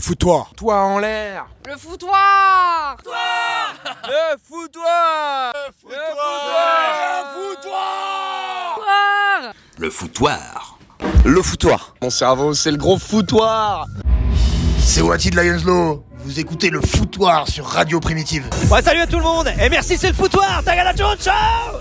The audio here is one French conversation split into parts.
foutoir. Toi en l'air. Le foutoir. Le foutoir. Le foutoir. Le foutoir. Mon cerveau, c'est le gros foutoir. C'est Wati de Lionslow. Vous écoutez le foutoir sur Radio Primitive. Ouais, salut à tout le monde et merci, c'est le foutoir. Tagala Jones, ciao.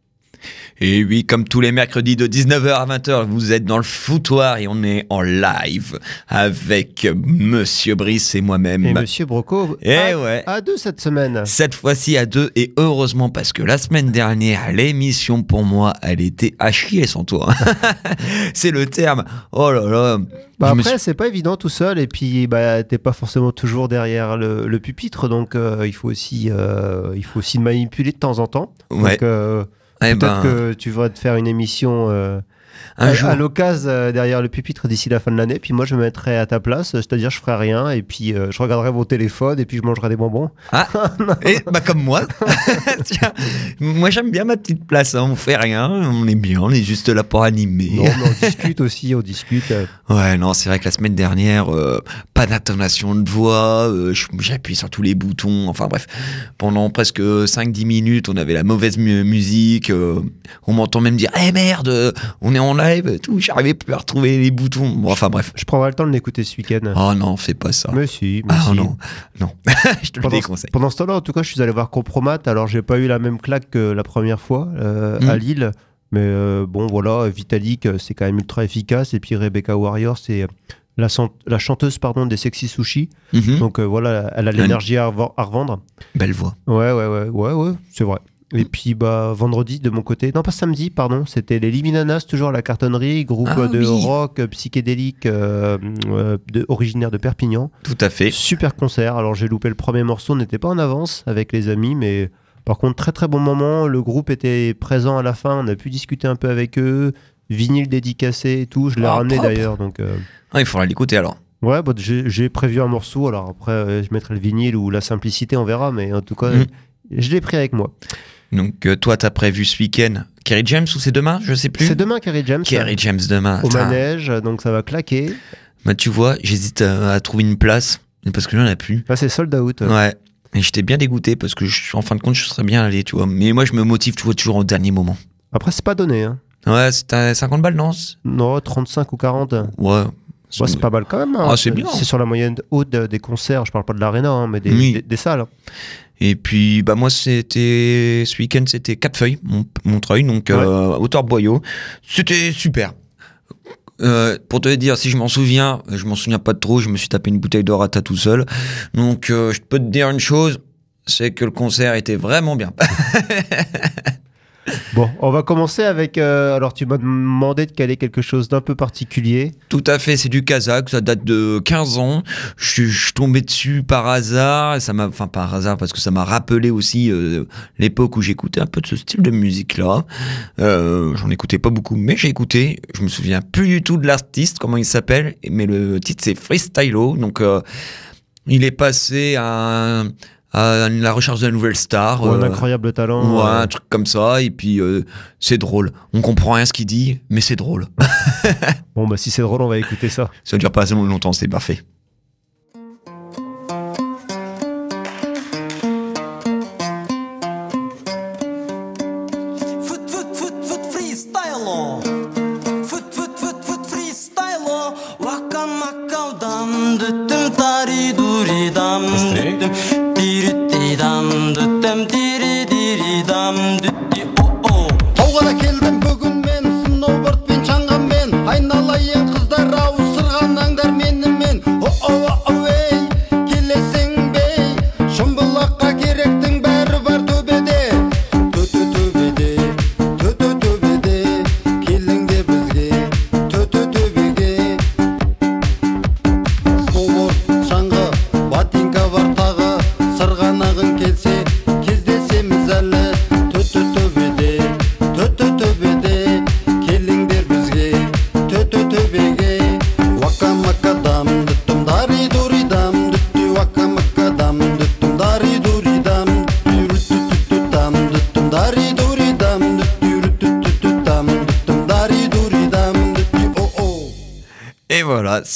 Et oui, comme tous les mercredis de 19h à 20h, vous êtes dans le foutoir et on est en live avec Monsieur Brice et moi-même. Et Monsieur Broco. À deux cette semaine. Cette fois-ci à deux, et heureusement parce que la semaine dernière, l'émission pour moi, elle était à chier sans toi. C'est le terme. Oh là là. Après, c'est pas évident tout seul, et puis t'es pas forcément toujours derrière le pupitre, donc il faut aussi manipuler de temps en temps. Ouais. Donc, peut-être que tu vas te faire une émission à l'occasion derrière le pupitre d'ici la fin de l'année, puis moi je me mettrai à ta place, c'est-à-dire je ferai rien, et puis je regarderai vos téléphones, et puis je mangerai des bonbons. Ah, et comme moi. Tiens, moi j'aime bien ma petite place, hein. On fait rien, on est bien, on est juste là pour animer. Non, mais on discute aussi, on discute. Ouais, non, c'est vrai que la semaine dernière, pas d'intonation de voix, j'appuie sur tous les boutons, enfin bref, pendant presque 5-10 minutes, on avait la mauvaise musique, on m'entend même dire « Eh merde, on est en live, tout, j'arrivais plus à retrouver les boutons. » Bon, enfin bref. Je prendrai le temps de l'écouter ce week-end. Oh non, fais pas ça. Mais si. Non, je te le déconseille. Pendant ce temps-là, en tout cas, je suis allé voir Compromat, alors j'ai pas eu la même claque que la première fois à Lille. Mais bon, voilà, Vitalik, c'est quand même ultra efficace. Et puis Rebecca Warrior, c'est la chanteuse des Sexy Sushi. Donc voilà, elle a l'énergie à revendre. Belle voix. Ouais, c'est vrai. Et puis vendredi, de mon côté, non pas samedi, pardon, c'était les Liminanas, toujours à la cartonnerie, groupe rock psychédélique originaire de Perpignan. Tout à fait. Super concert. Alors j'ai loupé le premier morceau, on n'était pas en avance avec les amis, mais par contre très très bon moment. Le groupe était présent à la fin, on a pu discuter un peu avec eux, vinyle dédicacé et tout. Je l'ai ramené propre. D'ailleurs, donc. Il faudra l'écouter alors. Ouais, j'ai prévu un morceau. Alors après, je mettrai le vinyle ou la simplicité, on verra, mais en tout cas, je l'ai pris avec moi. Donc toi, t'as prévu ce week-end Kerry James ou c'est demain? Je sais plus. C'est demain, Kerry James. Kerry James demain. Au manège, donc ça va claquer. Tu vois, j'hésite à trouver une place parce que j'en ai plus. C'est sold out. Ouais. Et j'étais bien dégoûté parce que en fin de compte, je serais bien allé, tu vois. Mais moi, je me motive, tu vois, toujours au dernier moment. Après, c'est pas donné, hein. Ouais, c'était 50 balles, non? Non, 35 ou 40. Ouais. C'est pas mal quand même. Hein. Ah, c'est bien. C'est sur la moyenne haute des concerts. Je parle pas de l'aréna, hein, mais des salles. Et puis, moi, ce week-end, c'était 4 feuilles, Montreuil, donc Hauteur Boyau. C'était super. Pour te dire, si je m'en souviens pas de trop, je me suis tapé une bouteille de rata tout seul. Donc, je peux te dire une chose, c'est que le concert était vraiment bien. Bon, on va commencer avec... alors, tu m'as demandé de caler quelque chose d'un peu particulier. Tout à fait, c'est du kazakh, ça date de 15 ans. Je suis tombé dessus par hasard, par hasard, parce que ça m'a rappelé aussi l'époque où j'écoutais un peu de ce style de musique-là. J'en écoutais pas beaucoup, mais j'ai écouté. Je me souviens plus du tout de l'artiste, comment il s'appelle, mais le titre c'est Freestylo. Donc, il est passé à la recherche de la nouvelle star. Un incroyable talent. Ouais, un truc comme ça. Et puis, c'est drôle. On comprend rien ce qu'il dit, mais c'est drôle. Bon, si c'est drôle, on va écouter ça. Ça dure pas assez longtemps, c'est parfait. Тауға келдім бүгін мен, сноубордпен шаңғанмен, айналайын қыздар ау, сырғанаңдар менімен.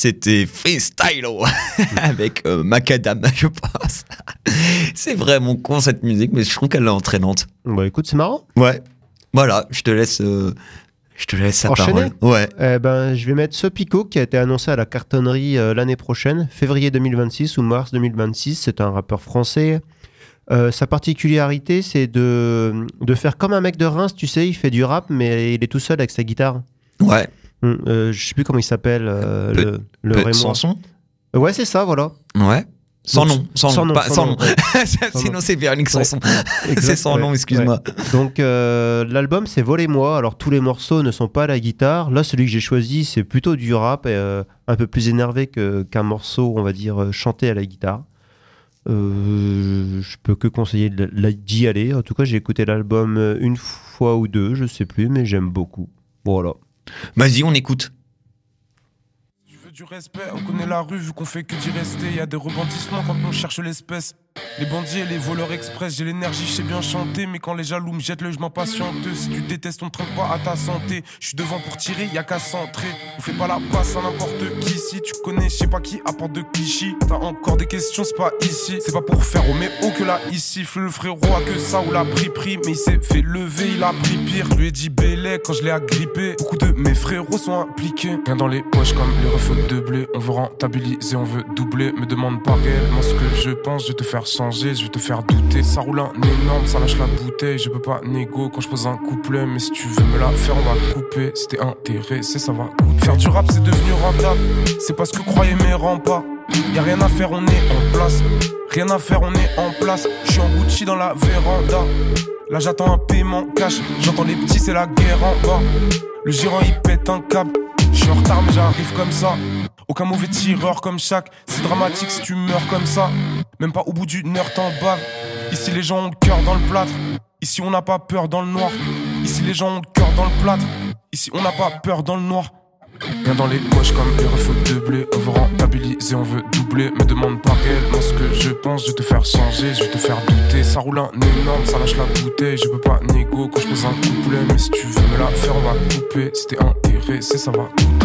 c'était Freestyle avec Macadam, je pense. C'est vraiment con cette musique, mais je trouve qu'elle est entraînante. Bah écoute, c'est marrant. Ouais. Voilà, je te laisse la Enchaîner. parole. Ouais. Je vais mettre Sopico qui a été annoncé à la cartonnerie l'année prochaine, février 2026 ou mars 2026. C'est un rappeur français. Sa particularité, c'est de faire comme un mec de Reims, tu sais, il fait du rap, mais il est tout seul avec sa guitare. Ouais. Je sais plus comment il s'appelle, le Rémois. Sanson. Ouais, c'est ça, voilà. Ouais. Sans Donc, nom. Sans nom. Sinon, c'est Véronique Sanson. C'est sans nom, excuse-moi. Ouais. Donc, l'album, c'est Volez-moi. Alors, tous les morceaux ne sont pas à la guitare. Là, celui que j'ai choisi, c'est plutôt du rap, un peu plus énervé qu'un morceau, on va dire, chanté à la guitare. Je peux que conseiller d'y aller. En tout cas, j'ai écouté l'album une fois ou deux, je sais plus, mais j'aime beaucoup. Voilà. Vas-y, on écoute. Tu veux du respect, on connaît la rue vu qu'on fait que d'y rester. Y a des rebondissements quand on cherche l'espèce. Les bandits et les voleurs express, j'ai l'énergie, je sais bien chanter. Mais quand les jaloux me jettent je m'impatiente. Si tu détestes, on ne trinque pas à ta santé. Je suis devant pour tirer, y a qu'à centrer. On fait pas la passe à n'importe qui. Si tu connais, je sais pas qui apporte de clichés. T'as encore des questions, c'est pas ici. C'est pas pour faire au mais haut que là, ici. Le frérot a que ça ou l'a pris. Mais il s'est fait lever, il a pris pire. Je lui ai dit bélé quand je l'ai agrippé. Beaucoup de mes frérots sont impliqués. Rien dans les poches comme les refus de blé. On veut rentabiliser, on veut doubler. Me demande pas réellement ce que je pense, je vais te faire changer, je vais te faire douter. Ça roule un énorme, ça lâche la bouteille. Je peux pas négo quand je pose un couplet. Mais si tu veux me la faire, on va couper. Si t'es intéressé, ça va coûter. Faire du rap, c'est devenu rentable. C'est pas ce que croyaient mes remparts. Y'a rien à faire, on est en place. Rien à faire, on est en place. J'suis en Gucci dans la véranda. Là j'attends un paiement cash. J'entends les petits, c'est la guerre en bas. Le gérant il pète un câble. J'suis en retard mais j'arrive comme ça. Aucun mauvais tireur comme chaque. C'est dramatique si tu meurs comme ça. Même pas au bout d'une heure t'en baves. Ici les gens ont le cœur dans le plâtre. Ici on n'a pas peur dans le noir. Ici les gens ont le cœur dans le plâtre. Ici on n'a pas peur dans le noir. Rien dans les poches comme les refus de blé. On veut rentabiliser, on veut doubler. Me demande pas réellement ce que je pense. Je vais te faire changer, je vais te faire douter. Ça roule un énorme, ça lâche la bouteille. Je peux pas négo quand je pose un couplet. Mais si tu veux me la faire, on va couper. Si t'es intéressé, ça va coûter.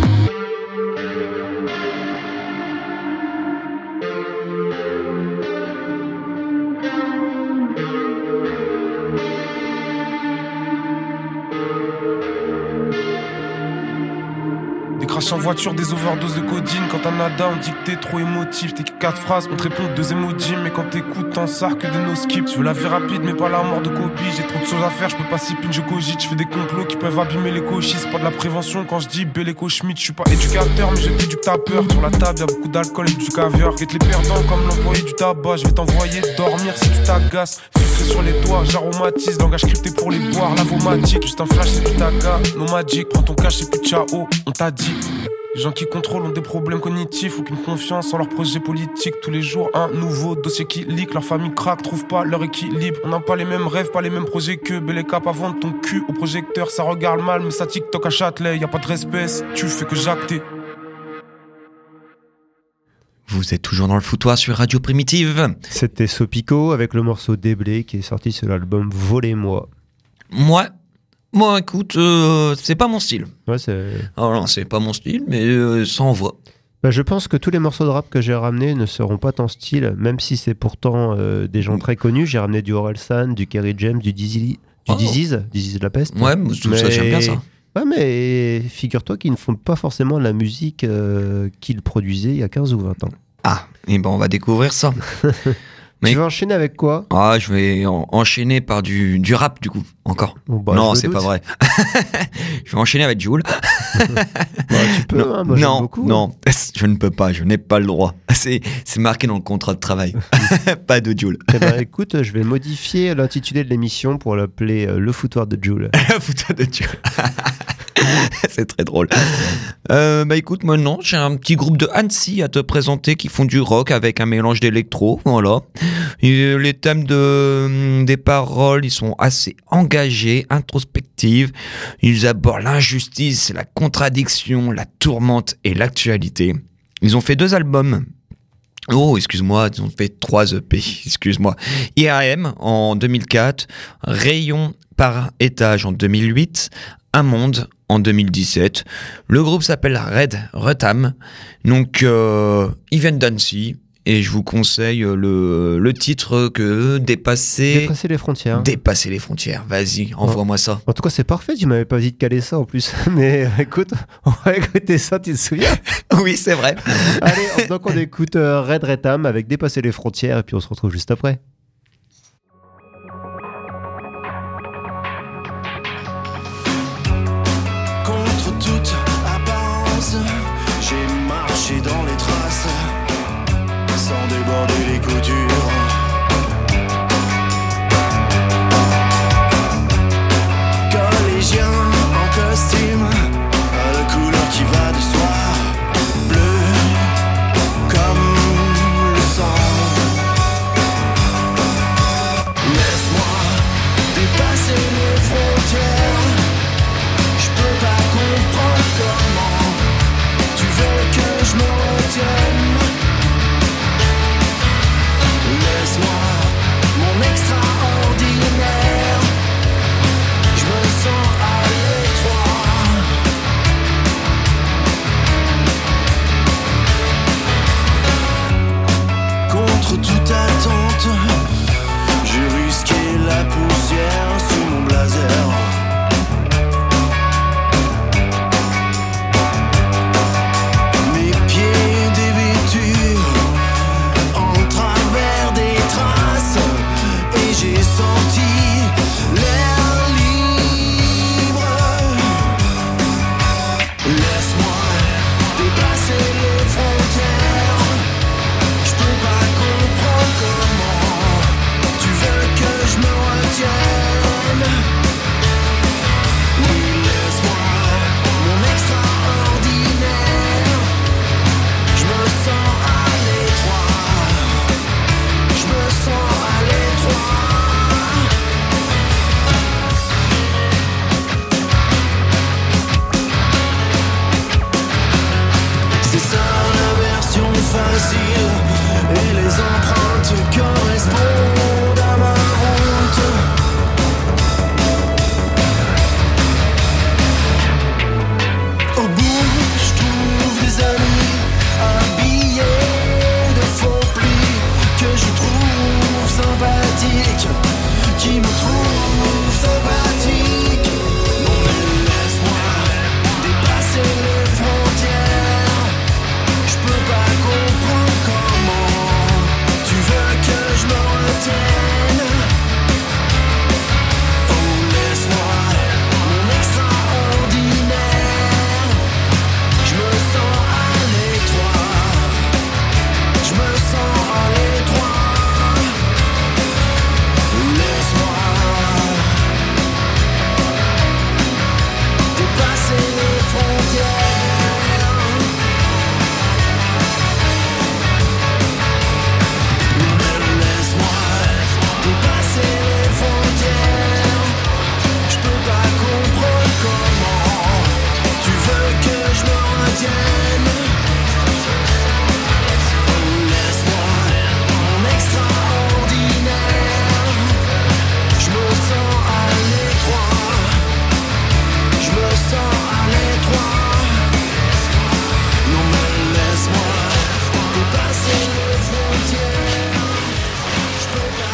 Crash en voiture, des overdoses de codine. Quand t'as nada, on dit que t'es trop émotif. T'es que 4 phrases, on te répond 2 emojis. Mais quand t'écoutes, t'en sors que de nos skips. Je veux la vie rapide, mais pas la mort de copie. J'ai trop de choses à faire, je peux pas si pine, je cogite. Je fais des complots qui peuvent abîmer les cochis. C'est pas de la prévention quand je dis Béléco Schmitt. Je suis pas éducateur, mais je t'éduque ta peur. Sur la table, y'a beaucoup d'alcool et du caviar. Guette les perdants comme l'employé du tabac. Je vais t'envoyer dormir si tu t'agaces. Filtré sur les toits, j'aromatise. Langage crypté pour les boire, lavomatique. Juste un flash, c'est du taga. No magic, prends ton cash, c'est plus ciao. On t'a dit. Les gens qui contrôlent ont des problèmes cognitifs, aucune confiance en leurs projets politiques. Tous les jours un nouveau dossier qui leak, leur famille craque, trouve pas leur équilibre. On n'a pas les mêmes rêves, pas les mêmes projets que Belle Cap à vendre ton cul au projecteur. Ça regarde mal, mais ça TikTok à Châtelet, y a pas de respect, tu fais que jacter. Vous êtes toujours dans le foutoir sur Radio Primitive. C'était Sopico avec le morceau Déblé qui est sorti sur l'album Volez-moi. Moi, écoute, c'est pas mon style. Ouais, c'est... Alors non, c'est pas mon style, mais ça envoie. Bah, je pense que tous les morceaux de rap que j'ai ramenés ne seront pas ton style, même si c'est pourtant des gens très connus. J'ai ramené du Orelsan, du Kerry James, du Disease La Peste. Ouais, tout ça, j'aime bien ça. Ouais, mais figure-toi qu'ils ne font pas forcément la musique qu'ils produisaient il y a 15 ou 20 ans. Ah, et ben on va découvrir ça. Tu vas enchaîner avec quoi ? Ah, je vais enchaîner par du rap, du coup, encore. Bon, bah, non, c'est pas vrai. Je vais enchaîner avec Jul. Bah, tu peux, non, hein, moi j'aime beaucoup. Non, je ne peux pas, je n'ai pas le droit. C'est marqué dans le contrat de travail. Pas de Jul. Eh ben, écoute, je vais modifier l'intitulé de l'émission pour l'appeler Le Foutoir de Jul. Le Foutoir de Jul. C'est très drôle. Bah écoute, maintenant j'ai un petit groupe de Annecy à te présenter qui font du rock avec un mélange d'électro, voilà. Et les thèmes des paroles, ils sont assez engagés, introspectifs. Ils abordent l'injustice, la contradiction, la tourmente et l'actualité. Ils ont fait 2 albums. Oh, excuse-moi, ils ont fait 3 EP, excuse-moi. IRM en 2004, Rayon par étage en 2008, Un monde en 2017. Le groupe s'appelle Red Retam. Donc, ils viennent d'Annecy. Et je vous conseille le titre que Dépasser les frontières. Dépasser les frontières. Vas-y, envoie-moi ça. En tout cas, c'est parfait. Tu m'avais pas dit de caler ça en plus. Mais écoute, on va écouter ça, tu te souviens? Oui, c'est vrai. Allez, donc on écoute Red Retam avec Dépasser les frontières et puis on se retrouve juste après. Contre toute apparence, j'ai marché dans les traces, sans déborder les coutures. Collégien en costume, à la couleur qui va de soir, bleu comme le sang. Laisse-moi dépasser les frontières. Je peux pas comprendre comment tu veux que je me retienne. Laisse-moi mon extraordinaire. Je me sens à l'étroit. Contre toute attente, j'ai risqué la poussière sous mon blazer. Mes pieds dévêtus en travers des traces, et j'ai senti l'air libre. Laisse-moi dépasser les frontières. Je peux pas comprendre comment tu veux que je me retienne. Oui, laisse-moi mon extraordinaire. Je me sens à l'étroit. Je me sens à l'étroit. C'est ça la version facile, et les empreintes correspondent à ma route. Au bout, je trouve des amis habillés de faux plis que je trouve sympathiques, qui me trouvent sympathique. Non mais laisse-moi dépasser les frontières. Je peux pas comprendre comment tu veux que je me retienne. Oh, laisse-moi mon extraordinaire. Je me sens à l'étroit. Je me sens à l'étroit. Laisse-moi dépasser les frontières. Laisse-moi dépasser les frontières. Je peux pas comprendre comment tu veux que je me retienne. Laisse-moi mon extraordinaire. Je me sens à l'étroit. Je me sens à l'étroit. Non mais laisse-moi dépasser les frontières. Je peux pas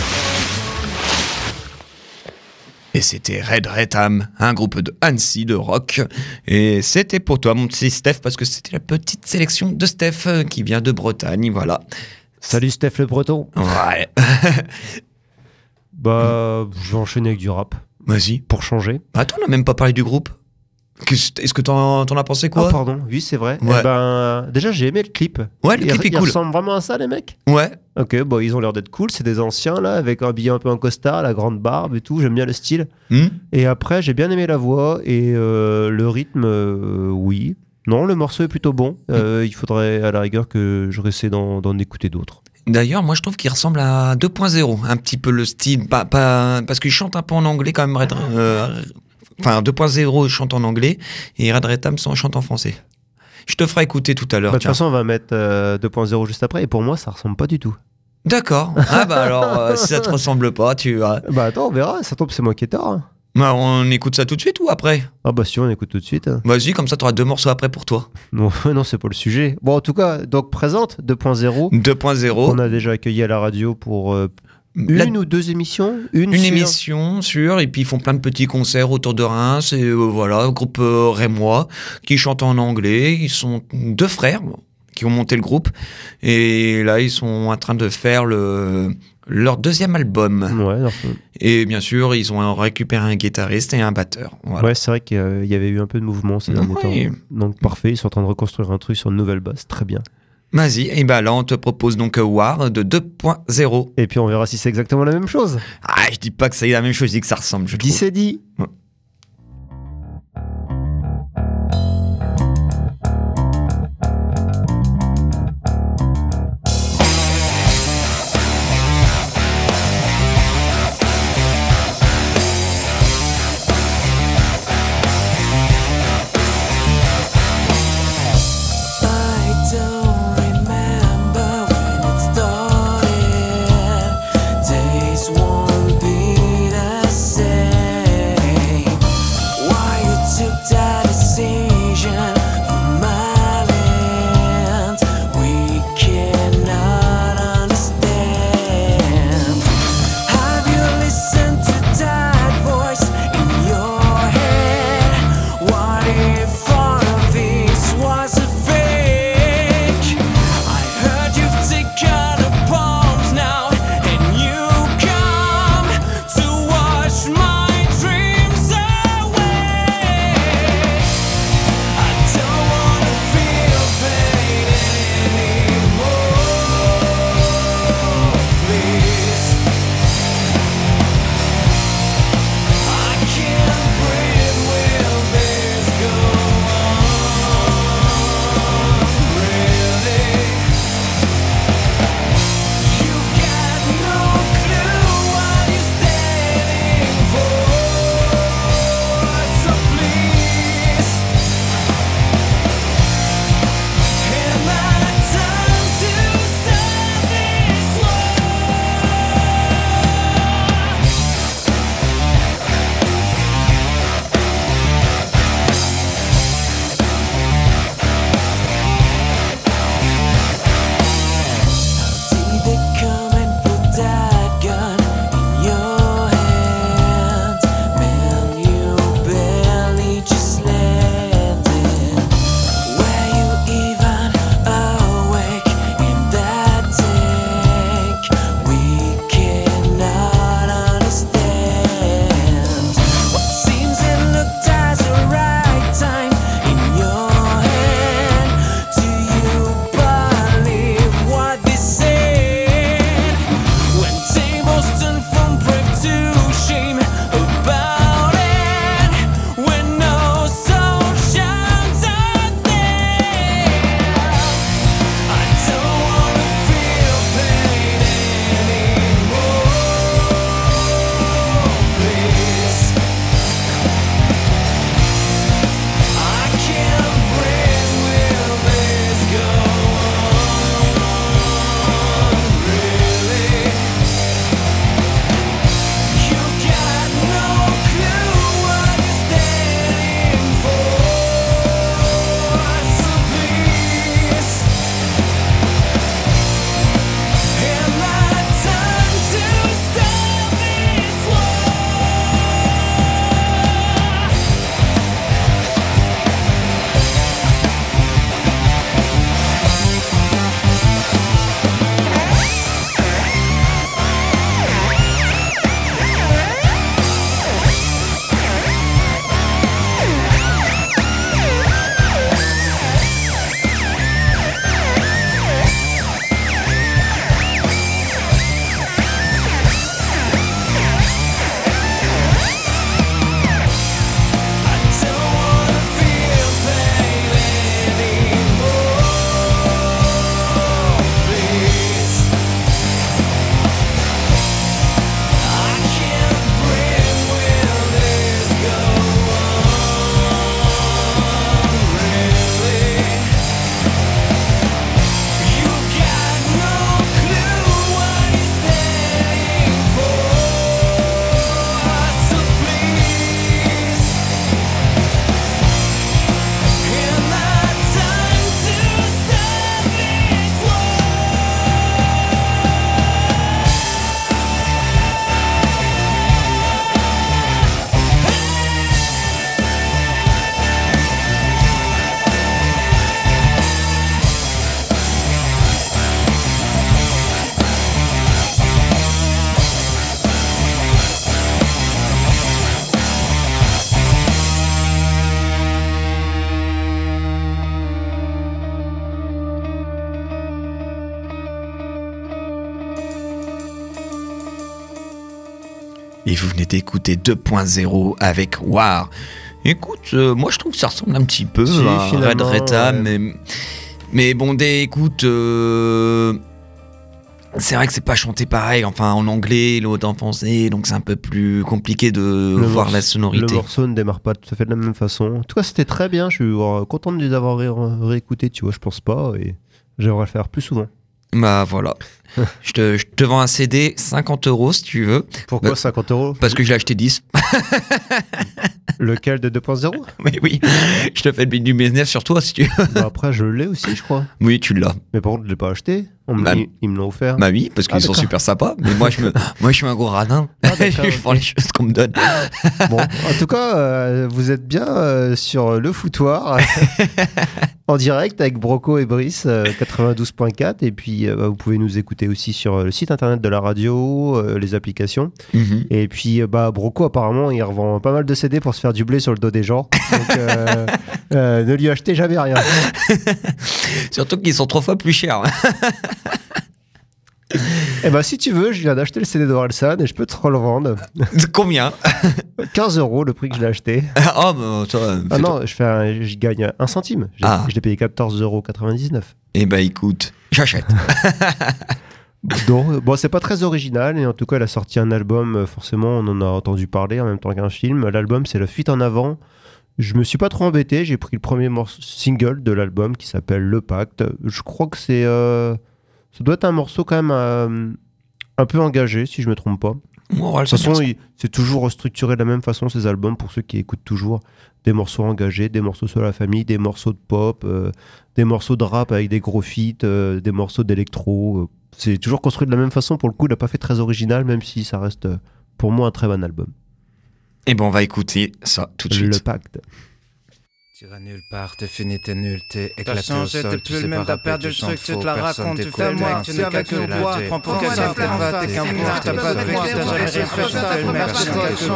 Et c'était Red Retam, un groupe de Annecy de rock. Et c'était pour toi, mon petit Steph, parce que c'était la petite sélection de Steph qui vient de Bretagne, voilà. Salut Steph le Breton. Ouais. Bah, je vais enchaîner avec du rap. Vas-y. Pour changer. Attends, on n'a même pas parlé du groupe. Est-ce que t'en as pensé quoi? Ah pardon, oui c'est vrai. Ouais. Eh ben, déjà j'ai aimé le clip. Ouais, le clip est Ils cool. ressemblent vraiment à ça les mecs. Ouais. Ok, bon ils ont l'air d'être cool, c'est des anciens là, avec un billet un peu en costard, la grande barbe et tout, j'aime bien le style. Et après j'ai bien aimé la voix et le rythme, oui. Non, le morceau est plutôt bon. Il faudrait à la rigueur que je réessaie d'en écouter d'autres. D'ailleurs, moi je trouve qu'il ressemble à 2.0, un petit peu le style, pas, parce qu'il chante un peu en anglais quand même. Enfin, 2.0 chante en anglais et Red Retam chante en français. Je te ferai écouter tout à l'heure. De toute façon, on va mettre 2.0 juste après et pour moi, ça ressemble pas du tout. D'accord. Ah bah alors, si ça te ressemble pas, tu vas. Bah attends, on verra. Ça tombe, c'est moi qui ai tort. Hein. Bah, on écoute ça tout de suite ou après? Ah bah si, on écoute tout de suite. Vas-y, comme ça t'auras 2 morceaux après pour toi. Non, non, c'est pas le sujet. Bon, en tout cas, donc présente 2.0. 2.0. On a déjà accueilli à la radio pour une ou 2 émissions. Une émission sûre, et puis ils font plein de petits concerts autour de Reims, et voilà, groupe rémois qui chantent en anglais. Ils sont 2 frères qui ont monté le groupe, et là ils sont en train de faire leur 2e album. Ouais, alors... Et bien sûr, ils ont récupéré un guitariste et un batteur. Voilà. Ouais, c'est vrai qu'il y avait eu un peu de mouvement ces derniers temps. Donc parfait, ils sont en train de reconstruire un truc sur une nouvelle base, très bien. Vas-y, et bah là on te propose donc War de 2.0. Et puis on verra si c'est exactement la même chose. Ah, je dis pas que c'est la même chose, je dis que ça ressemble. Je trouve. C'est dit. Ouais. Days won't be the same. et vous venez d'écouter 2.0 avec War. Écoute, moi je trouve que ça ressemble un petit peu à Red Reta, mais bon, écoute, c'est vrai que c'est pas chanté pareil, enfin en anglais, l'autre en français, donc c'est un peu plus compliqué de voir la sonorité. Le morceau ne démarre pas tout à fait de la même façon. En tout cas, c'était très bien, je suis content de les avoir réécoutés, tu vois, je pense pas, et j'aimerais le faire plus souvent. Bah voilà. je te vends un CD 50 € si tu veux. Pourquoi 50 €? Parce que je l'ai acheté 10. Lequel de 2.0? Oui. Je te fais du business sur toi si tu veux. Bah après, je l'ai aussi, je crois. Oui, tu l'as. Mais par contre, je l'ai pas acheté. Ils me l'ont offert. Bah oui, parce qu'ils sont super sympas. Mais moi, je suis un gros radin. Je prends les choses qu'on me donne. Bon, en tout cas, vous êtes bien sur le foutoir. En direct avec Broco et Brice 92.4 et puis vous pouvez nous écouter aussi sur le site internet de la radio, les applications et puis Broco apparemment il revend pas mal de CD pour se faire du blé sur le dos des gens, donc ne lui achetez jamais rien. Surtout qu'ils sont 3 fois plus chers. Eh ben si tu veux, je viens d'acheter le CD d'Orelsan et je peux te le revendre. Combien? 15 € le prix que je l'ai acheté. Oh bah toi. Ah non, je gagne 1 centime. Je l'ai payé 14,99 €. Eh ben écoute, j'achète. Donc, bon, c'est pas très original et en tout cas, elle a sorti un album. Forcément, on en a entendu parler en même temps qu'un film. L'album, c'est La Fuite en Avant. Je me suis pas trop embêté. J'ai pris le premier single de l'album qui s'appelle Le Pacte. Je crois que c'est ça doit être un morceau quand même un peu engagé, si je me trompe pas. De toute façon, c'est toujours restructuré de la même façon, ces albums, pour ceux qui écoutent toujours. Des morceaux engagés, des morceaux sur la famille, des morceaux de pop, des morceaux de rap avec des gros feats, des morceaux d'électro. C'est toujours construit de la même façon. Pour le coup, il n'a pas fait très original, même si ça reste, pour moi, un très bon album. Et bon, on va écouter ça tout de suite. Le Pacte. T'iras nulle part, t'es fini, t'es nul, t'es éclaté T'as au changé, sol, t'es tu plus sais le même, pas t'as perdu rapper, le truc, tu te la racontes, tu fais moi, moi, tu es avec le poids, prends pour quelqu'un, t'es pas, t'es qu'un bourre, t'as pas de vécu, t'as jamais respecté, t'as le mec, c'est toi qui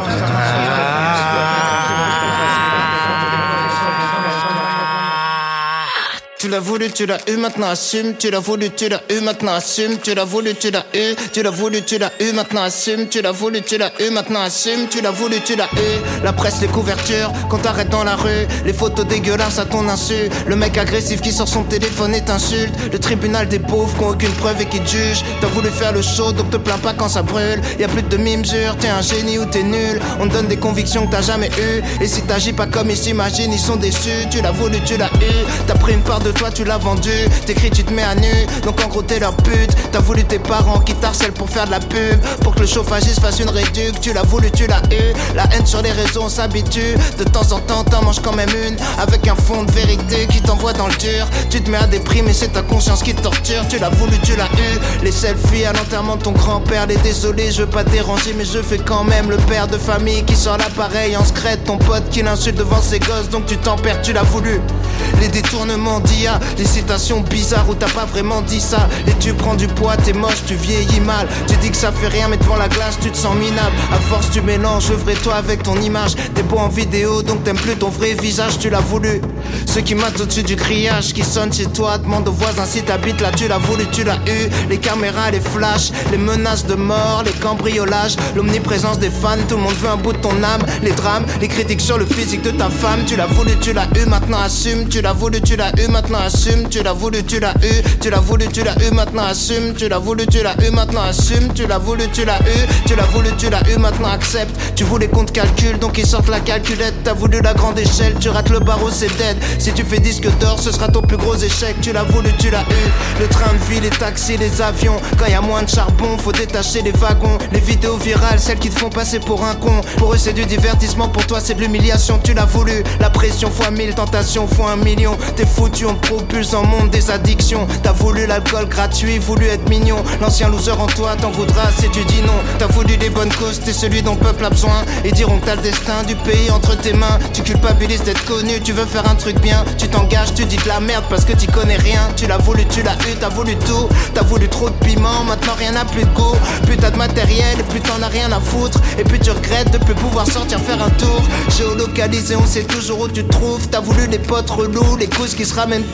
Tu l'as voulu, tu l'as eu, maintenant assume. Tu l'as voulu, tu l'as eu, maintenant assume. Tu l'as voulu, tu l'as eu. Tu l'as voulu, tu l'as eu, maintenant assume. Tu l'as voulu, tu l'as eu, maintenant assume. Tu l'as voulu, tu l'as eu. La presse, les couvertures, quand t'arrêtes dans la rue. Les photos dégueulasses à ton insu. Le mec agressif qui sort son téléphone et t'insulte. Le tribunal des pauvres qui ont aucune preuve et qui te jugent. T'as voulu faire le show, donc te plains pas quand ça brûle. Y'a plus de demi-mesure, t'es un génie ou t'es nul. On te donne des convictions que t'as jamais eues. Et si t'agis pas comme ils s'imaginent, ils sont déçus. Tu l'as voulu, tu l'as eu. T'as pris une part de toi, tu l'as vendu. T'écris, tu te mets à nu. Donc en gros t'es leur pute. T'as voulu tes parents qui t'harcèlent pour faire de la pub. Pour que le chauffagiste fasse une réduc. Tu l'as voulu, tu l'as eu. La haine sur les réseaux, on s'habitue. De temps en temps t'en manges quand même une. Avec un fond de vérité qui t'envoie dans le dur. Tu te mets à déprimer, c'est ta conscience qui te torture. Tu l'as voulu, tu l'as eu. Les selfies à l'enterrement de ton grand-père. Les désolés, je veux pas te déranger, mais je fais quand même le père de famille qui sort l'appareil en secret. Ton pote qui l'insulte devant ses gosses, donc tu t'en perds, tu l'as voulu. Les détournements d'IA, les citations bizarres où t'as pas vraiment dit ça. Et tu prends du poids, t'es moche, tu vieillis mal. Tu dis que ça fait rien, mais devant la glace tu te sens minable. À force tu mélanges le vrai toi avec ton image. T'es beau en vidéo, donc t'aimes plus ton vrai visage, tu l'as voulu. Ceux qui matent au-dessus du grillage, qui sonnent chez toi, demande aux voisins si t'habites là, tu l'as voulu, tu l'as eu. Les caméras, les flashs, les menaces de mort, les cambriolages, l'omniprésence des fans, tout le monde veut un bout de ton âme. Les drames, les critiques sur le physique de ta femme, tu l'as voulu, tu l'as eu, maintenant assume. Tu l'as voulu, tu l'as eu, maintenant assume. Tu l'as voulu, tu l'as eu. Tu l'as voulu, tu l'as eu, maintenant assume. Tu l'as voulu, tu l'as eu, maintenant assume. Tu l'as voulu, tu l'as eu. Tu l'as voulu, tu l'as eu, maintenant accepte. Tu voulais qu'on te calcule, donc ils sortent la calculette. T'as voulu la grande échelle, tu rates le barreau, c'est dead. Si tu fais disque d'or, ce sera ton plus gros échec. Tu l'as voulu, tu l'as eu. Le train de vie, les taxis, les avions. Quand y a moins de charbon, faut détacher les wagons. Les vidéos virales, celles qui te font passer pour un con. Pour eux c'est du divertissement, pour toi c'est de l'humiliation. Tu l'as voulu, la pression fois 1000, tentation fois 1 million. T'es foutu, on te propulse en monde des addictions. T'as voulu l'alcool gratuit, voulu être mignon. L'ancien loser en toi t'en voudras si tu dis non. T'as voulu des bonnes causes, t'es celui dont le peuple a besoin. Et diront que t'as le destin du pays entre tes mains. Tu culpabilises d'être connu, tu veux faire un truc bien. Tu t'engages, tu dis de la merde parce que t'y connais rien. Tu l'as voulu, tu l'as eu, t'as voulu tout. T'as voulu trop de piment, maintenant rien n'a plus de goût. Plus t'as de matériel, et plus t'en as rien à foutre. Et puis tu regrettes de plus pouvoir sortir faire un tour. Géolocalisé, on sait toujours où tu te trouves. T'as voulu les potes relous, les cousses qui se ramènent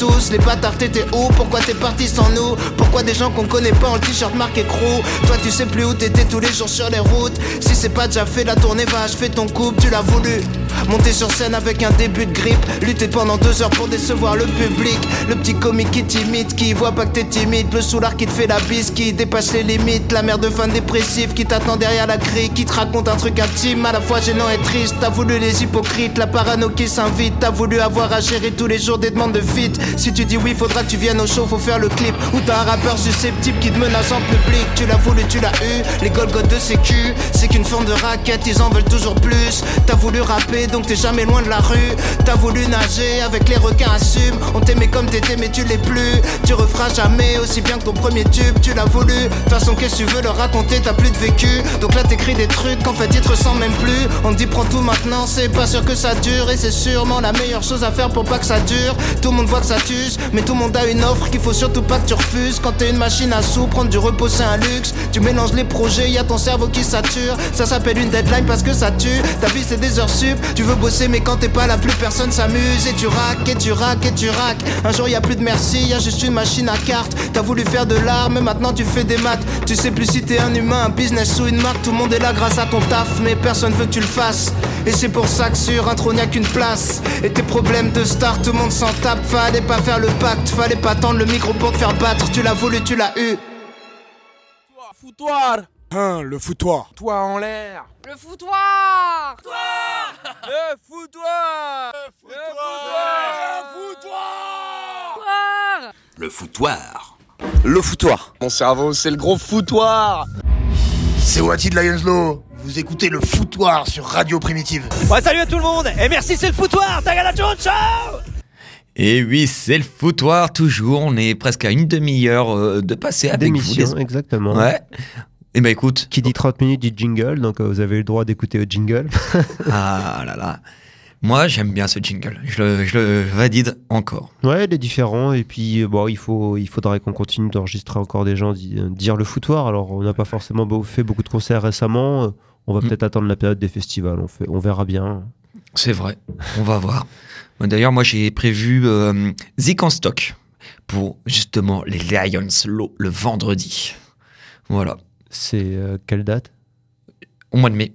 tous. Les bâtards t'étais où? Pourquoi t'es parti sans nous? Pourquoi des gens qu'on connaît pas en t-shirt marqué crew? Toi tu sais plus où t'étais tous les jours sur les routes. Si c'est pas déjà fait, la tournée va achever ton couple. Tu l'as voulu monter sur scène avec un début de grippe, lutter pendant 2 heures pour décevoir le public. Le petit comique qui t'imite, qui voit pas que t'es timide. Le soulard qui te fait la bise, qui dépasse les limites. La mère de fan dépressif qui t'attend derrière la grille, qui te raconte un truc intime, à la fois gênant et triste. T'as voulu les hypocrites, la parano qui s'invite. T'as voulu avoir à gérer tous les jours des demandes de feat. Si tu dis oui, faudra que tu viennes au show, faut faire le clip. Ou t'as un rappeur susceptible qui te menace en public. Tu l'as voulu, tu l'as eu, les Golgoth de sécu. C'est qu'une forme de raquette, ils en veulent toujours plus. T'as voulu rapper, donc t'es jamais loin de la rue. T'as voulu nager, avec les requins assume. On t'aimait comme t'étais, mais tu l'es plus. Tu referas jamais aussi bien que ton premier tube. Tu l'as voulu, de toute façon qu'est-ce que tu veux leur raconter, t'as plus de vécu. Donc là t'écris des trucs qu'en fait ils te ressemblent même plus. On te dit prends tout maintenant, c'est pas sûr que ça dure. Et c'est sûrement la meilleure chose à faire pour pas que ça dure. Tout le monde voit que ça t'use, mais tout le monde a une offre qu'il faut surtout pas que tu refuses. Quand t'es une machine à sous, prendre du repos c'est un luxe. Tu mélanges les projets, y'a ton cerveau qui sature. Ça s'appelle une deadline parce que ça tue. Ta vie c'est des heures sup, tu veux bosser mais quand t'es pas là plus personne s'amuse. Et tu raques, et tu raques, et tu raques. Un jour y'a plus de merci, y'a juste une machine à cartes. T'as voulu faire de l'art mais maintenant tu fais des maths. Tu sais plus si t'es un humain, un business ou une marque. Tout le monde est là grâce à ton taf mais personne veut que tu le fasses. Et c'est pour ça que sur un trône y'a qu'une place. Et tes problèmes de star, tout le monde s'en tape. Fallait pas faire le pacte, fallait pas tendre le micro pour te faire battre. Tu l'as voulu, tu l'as eu. Foutoir. Hein, le foutoir. Toi en l'air. Le foutoir. Le foutoir. Le foutoir. Le foutoir. Mon cerveau, c'est le gros foutoir. C'est Wati de Lionslow. Vous écoutez le foutoir sur Radio Primitive. Ouais, salut à tout le monde. Et merci, c'est le foutoir. Tagala Jones, ciao. Et oui, c'est le foutoir toujours. On est presque à une demi-heure de passer avec d'émission, vous. exactement. Ouais. Et ben écoute. Qui dit 30 minutes dit jingle, donc vous avez le droit d'écouter le jingle. Ah là là. Moi, j'aime bien ce jingle. Je le valide encore. Ouais, il est différent. Et puis, bon, il faudrait qu'on continue d'enregistrer encore des gens, dire le foutoir. Alors, on n'a pas forcément fait beaucoup de concerts récemment. On va peut-être attendre la période des festivals. On verra bien. C'est vrai. On va voir. D'ailleurs, moi, j'ai prévu Zik en stock pour justement les Lionslow le vendredi. Voilà. C'est quelle date? Au mois de mai.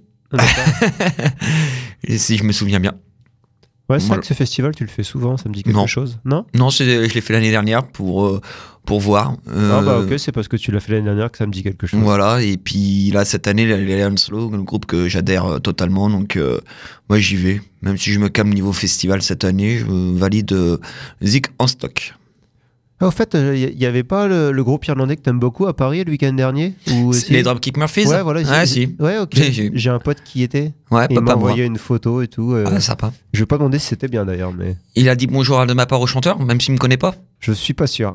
Et si je me souviens bien. Ouais, c'est vrai que ce festival, tu le fais souvent, ça me dit quelque chose, non? Non, je l'ai fait l'année dernière pour voir. Ah bah ok, c'est parce que tu l'as fait l'année dernière que ça me dit quelque chose. Voilà, et puis là, cette année, les Lionslow, le groupe que j'adhère totalement, donc moi j'y vais. Même si je me calme niveau festival cette année, je valide Zik en stock. Ah, au fait, il n'y avait pas le groupe irlandais que t'aimes beaucoup à Paris le week-end dernier ou les Dropkick Murphys? Ouais, voilà. Ah, si. Ouais, ok. J'ai un pote qui y était. Ouais, il m'a envoyé une photo et tout. Ah, sympa. Je vais pas demander si c'était bien d'ailleurs, mais. Il a dit bonjour de ma part au chanteur, même s'il me connaît pas? Je suis pas sûr.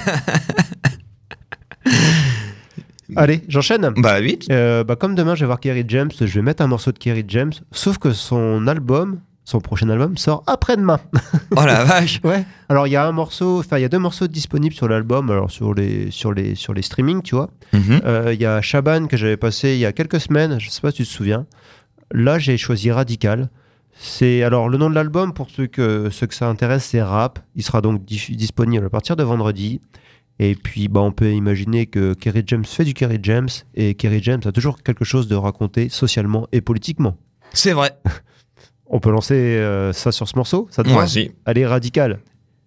Allez, j'enchaîne. Bah vite. Comme demain je vais voir Kerry James, je vais mettre un morceau de Kerry James, sauf que son prochain album sort après-demain. Oh la vache. Ouais. Alors il y a 2 morceaux disponibles sur l'album, alors sur les streamings, tu vois. Il y a Shaban que j'avais passé il y a quelques semaines, je sais pas si tu te souviens. Là, j'ai choisi Radical. Alors le nom de l'album pour ceux que ça intéresse, c'est Rap. Il sera donc disponible à partir de vendredi. Et puis on peut imaginer que Kerry James fait du Kerry James et Kerry James a toujours quelque chose de raconter socialement et politiquement. C'est vrai. On peut lancer ça sur ce morceau, ça te va? Si. Allez, Radical.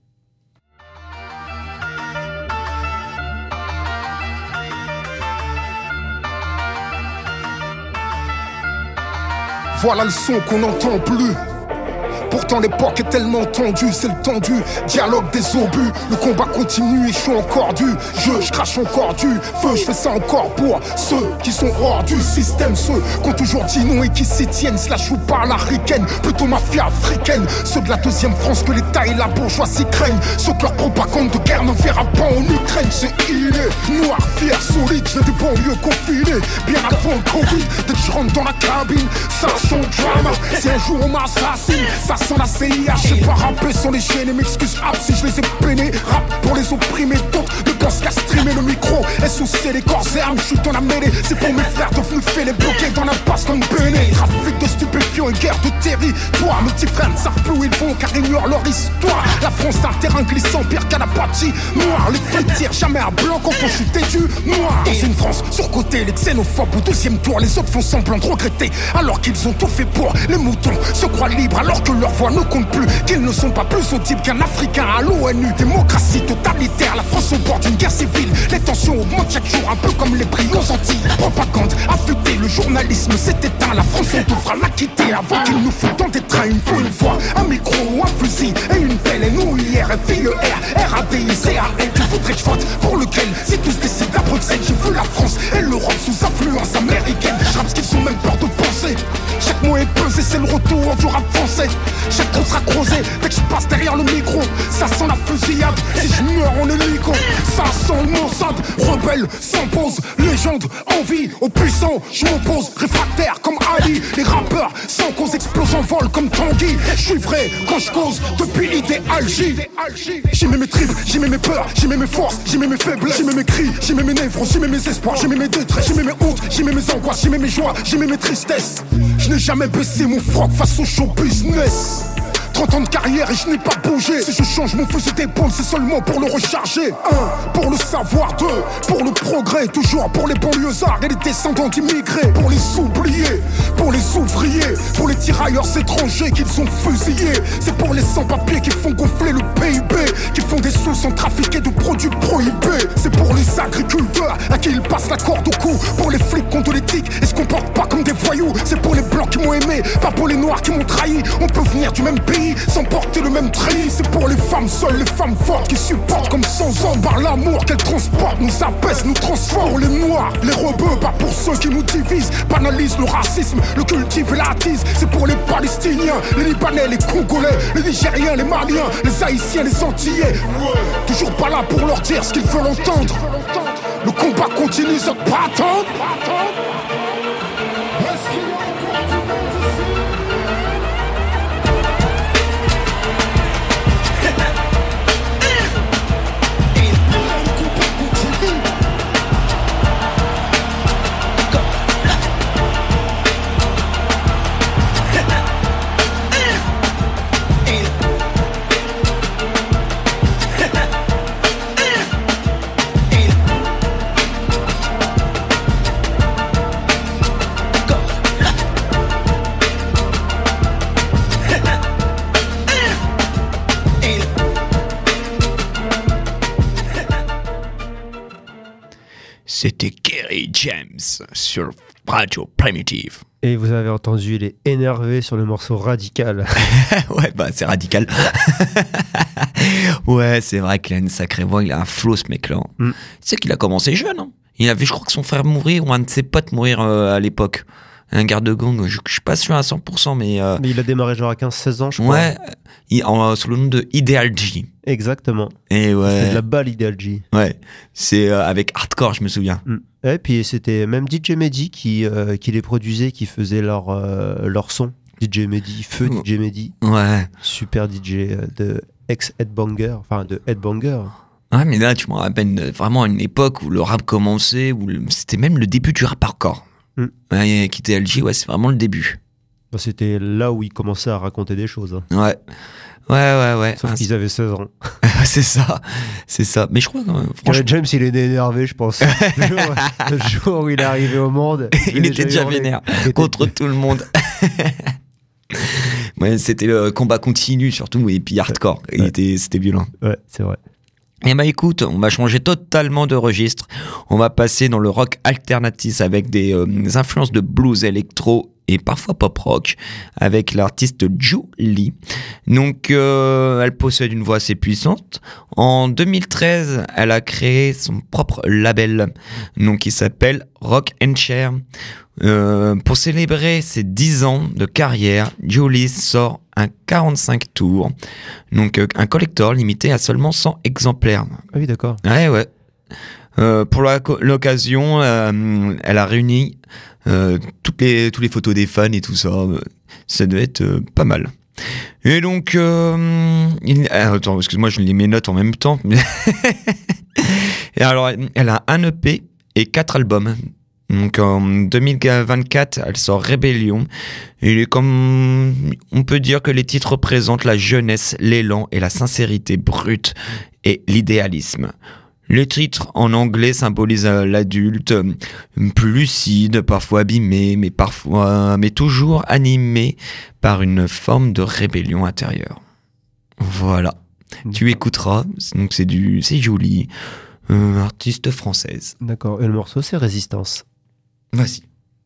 Voilà le son qu'on n'entend plus. Pourtant l'époque est tellement tendue, c'est le tendu dialogue des obus. Le combat continue et je suis encore du jeu, je crache encore du feu. Je fais ça encore pour ceux qui sont hors du système, ceux qui ont toujours dit non et qui s'y tiennent. Slash ou par la ricaine, plutôt mafia africaine. Ceux de la deuxième France que l'État et la bourgeoisie craignent. Ceux que leur propagande de guerre ne verra pas en Ukraine. C'est inné, noir, fier, solide, j'ai des banlieues confinées. Bien avant le Covid, dès que je rentre dans la cabine, ça sent drama. Si un jour on m'assassine, ça sent la CIA. Je sais pas rapper sans les chaînes et m'excuse si je les ai peinés. Rap pour les opprimés, d'autres ne pensent qu'à streamer le micro SOC les corsaires, je suis dans la mêlée. C'est pour mes frères devenus fêlés, bloqués dans l'impasse comme Béné. Trafic de stupéfiants et guerre de territoire. Nos petits frères ne savent plus où ils vont car ils ignorent leur histoire. La France c'est un terrain glissant, pire qu'à la partie noire. Les flics tirent jamais à blanc quand on chuter du noir. Dans une France surcotée, les xénophobes au deuxième tour. Les autres font semblant de regretter alors qu'ils ont tout fait pour. Les moutons se croient libres alors que leur voix ne compte plus. Qu'ils ne sont pas plus audibles qu'un Africain à l'ONU. Démocratie totalitaire, la France au bord d'une guerre civile. Les tensions augmentent chaque jour, un peu comme les prix aux Antilles. Propagande affûtée, le journalisme s'est éteint. La France on devra la quitter avant qu'il nous fout dans des trains. Il faut une voix, un micro ou un fusil et une pelle. Et nous hier, FIER, RADICAL. Tu voudrais que je vote pour lequel? Si tous décident à Bruxelles, j'ai vu la France et l'Europe sous influence américaine. Je rappe ce qu'ils ont même peur de penser. Chaque mot est pesé, c'est le retour du rap français. Chaque trou sera creusé dès que je passe derrière le micro. Ça sent la fusillade, si je meurs en hélico. Ça sent le Mossad, rebelle s'impose. Légende, envie, aux puissants, je m'oppose. Réfractaire comme Ali, les rappeurs sans cause explosent en vol comme Tanguy. Je suis vrai quand je cause depuis l'idéalgie. J'y mets mes tripes, j'y mets mes peurs, j'y mets mes forces, j'y mets mes faiblesses, j'y mets mes cris, j'y mets mes névroses, j'y mets mes espoirs, j'y mets mes détresses, j'y mets mes hontes, j'y mets mes angoisses, j'y mets mes joies, j'y mets mes tristesses. Je n'ai jamais baissé mon froc face au show business. 30 ans de carrière et je n'ai pas bougé. Si je change mon fusil d'épaule, c'est seulement pour le recharger. 1, pour le savoir. 2, pour le progrès. Toujours pour les banlieusards et les descendants d'immigrés. Pour les oubliés, pour les ouvriers, pour les tirailleurs étrangers qu'ils ont fusillés. C'est pour les sans-papiers qui font gonfler le PIB, qui font des sous sans trafiquer de produits prohibés. C'est pour les agriculteurs à qui ils passent la corde au cou. Pour les flics contre l'éthique et se comportent pas comme des voyous. C'est pour les blancs qui m'ont aimé, pas pour les noirs qui m'ont trahi. On peut venir du même pays sans porter le même treillis. C'est pour les femmes seules, les femmes fortes qui supportent comme sans hommes. Par l'amour qu'elles transportent, nous abaissent, nous transforment. Pour les noirs, les rebeux, pas pour ceux qui nous divisent. Banalisent le racisme, le cultive et la hantise. C'est pour les Palestiniens, les Libanais, les Congolais, les Nigériens, les Maliens, les Haïtiens, les Antillais. Toujours pas là pour leur dire ce qu'ils veulent entendre. Le combat continue, ils ont pas attendre. C'était Kerry James sur Radio Primitive. Et vous avez entendu, il est énervé sur le morceau Radical. Ouais, bah c'est radical. Ouais, c'est vrai qu'il a une sacrée voix, il a un flow ce mec-là. Tu sais qu'il a commencé jeune. Hein. Il a vu, je crois que son frère mourir ou un de ses potes mourir à l'époque. Un garde-gang, je suis pas sûr à 100%, mais il a démarré genre à 15-16 ans, je crois. Ouais, sous le nom de Ideal G. Exactement. Et ouais. C'était de la balle, Ideal G. Ouais, c'est avec Hardcore, je me souviens. Et puis c'était même DJ Mehdi qui les produisait, qui faisait leur son. DJ Mehdi, feu DJ Mehdi. Ouais. Super DJ de ex-Headbanger, enfin de Headbanger. Ouais, mais là, tu me rappelles vraiment une époque où le rap commençait, où c'était même le début du rap hardcore. Ouais, quitter LG, ouais, c'est vraiment le début. Bah, c'était là où ils commençaient à raconter des choses. Hein. Ouais. Sauf qu'ils avaient 16 ans. c'est ça. Mais je crois que franchement... James, il est énervé, je pense. le jour où il est arrivé au monde, il était déjà vénère contre tout le monde. Ouais, c'était le combat continu surtout, et puis hardcore. Ouais. C'était violent. Ouais, c'est vrai. Et bah écoute, on va changer totalement de registre. On va passer dans le rock alternatif avec des influences de blues électro et parfois pop rock avec l'artiste Julie. Donc elle possède une voix assez puissante. En 2013, elle a créé son propre label, donc qui s'appelle Rock and Share. Pour célébrer ses 10 ans de carrière, Julie sort un 45 tours, donc un collector limité à seulement 100 exemplaires. Ah oui, d'accord. Ouais. Pour l'occasion, elle a réuni toutes les photos des fans et tout ça. Ça devait être pas mal. Et donc, attends, excuse-moi, je lis mes notes en même temps. Et alors, elle a un EP et 4 albums. Donc en 2024, elle sort Rébellion. Et comme on peut dire que les titres représentent la jeunesse, l'élan et la sincérité brute et l'idéalisme. Les titres en anglais symbolisent l'adulte, plus lucide, parfois abîmé, mais toujours animé par une forme de rébellion intérieure. Voilà. Tu écouteras. Donc c'est Jolie, artiste française. D'accord. Et le morceau, c'est Résistance. Vas-y.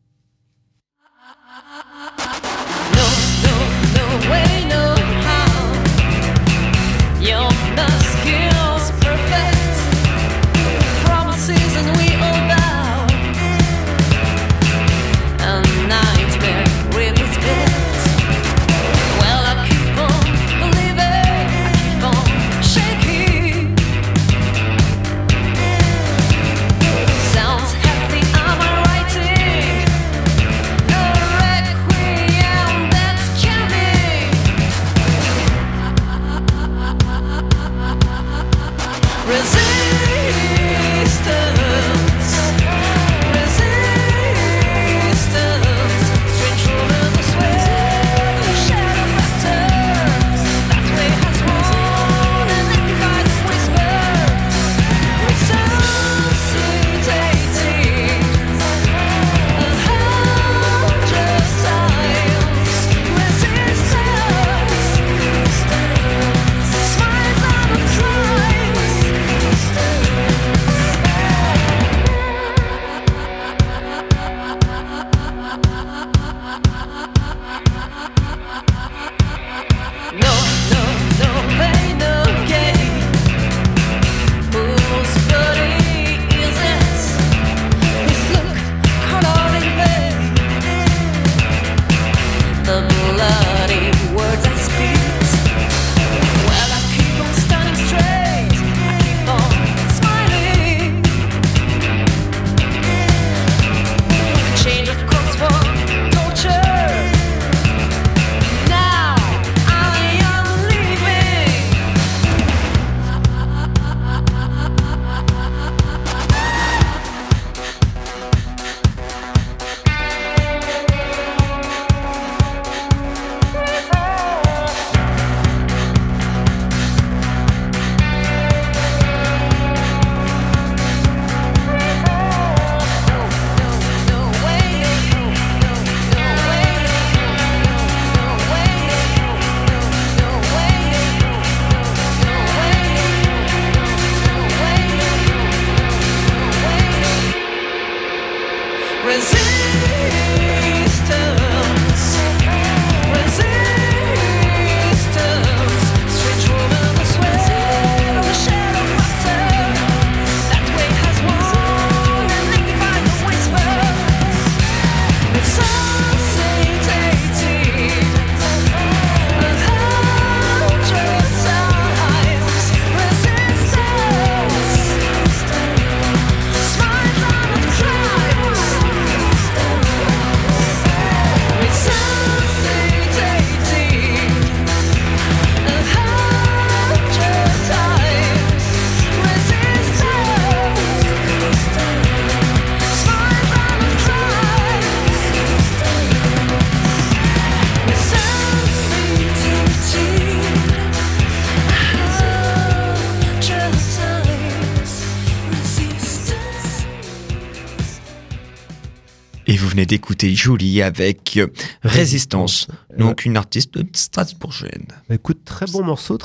Et vous venez d'écouter Jolie avec Résistance, donc une artiste strasbourgeoise. Écoute, très bon morceau.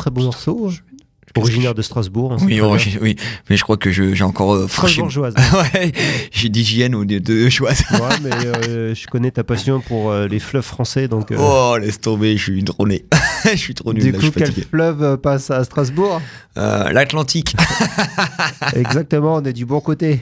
Originaire de Strasbourg. Hein, oui, mais je crois que j'ai encore Strasbourgeoise. Ouais, j'ai dit JN au lieu de Joise. Ouais, mais je connais ta passion pour les fleuves français, donc. Oh, laisse tomber, je suis trop né. Je suis trop nul. Du coup, quel fleuve passe à Strasbourg? L'Atlantique. Exactement, on est du bon côté.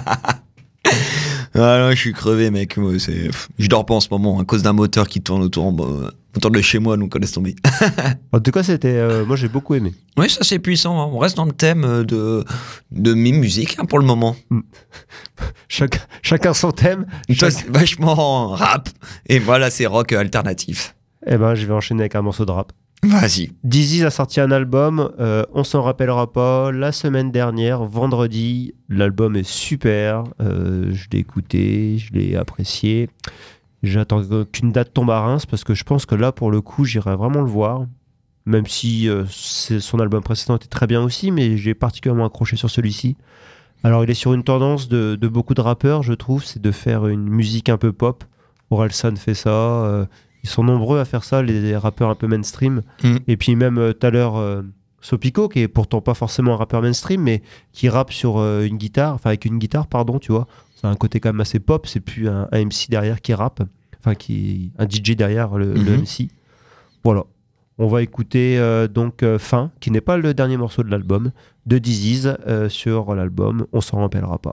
Ah non, je suis crevé, mec. Je dors pas en ce moment à cause d'un moteur qui tourne autour de chez moi, donc laisse tomber. En tout cas, moi j'ai beaucoup aimé. Oui, ça c'est puissant. Hein. On reste dans le thème de mes musiques pour le moment. Chacun son thème. Toi, c'est vachement rap. Et voilà, c'est rock alternatif. Eh ben, je vais enchaîner avec un morceau de rap. Vas-y. Dizzy a sorti un album, on s'en rappellera pas, la semaine dernière, vendredi. L'album est super, je l'ai écouté, je l'ai apprécié. J'attends qu'une date tombe à Reims parce que je pense que là, pour le coup, j'irai vraiment le voir. Même si son album précédent était très bien aussi, mais j'ai particulièrement accroché sur celui-ci. Alors, il est sur une tendance de beaucoup de rappeurs, je trouve, c'est de faire une musique un peu pop. Orelsan fait ça, ils sont nombreux à faire ça, les rappeurs un peu mainstream. Et puis même tout à l'heure, Sopico, qui est pourtant pas forcément un rappeur mainstream, mais qui rappe sur une guitare, enfin avec une guitare, pardon, tu vois. C'est un côté quand même assez pop, c'est plus un MC derrière qui rappe, enfin un DJ derrière le MC. Voilà. On va écouter donc Fin, qui n'est pas le dernier morceau de l'album, de Dizzy sur l'album On s'en rappellera pas.